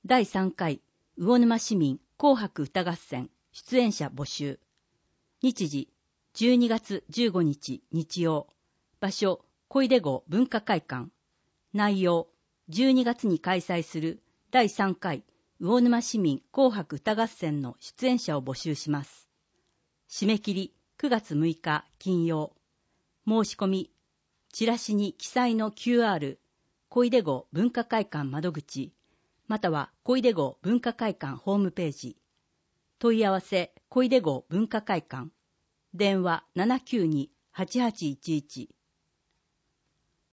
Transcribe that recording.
第3回魚沼市民紅白歌合戦出演者募集。日時12月15日日曜。場所小出郷文化会館。内容12月に開催する第3回魚沼市民紅白歌合戦の出演者を募集します。締め切り9月6日金曜。申し込みチラシに記載の QR 小出郷文化会館窓口または小出郷文化会館ホームページ。問い合わせ小出郷文化会館。電話 792-8811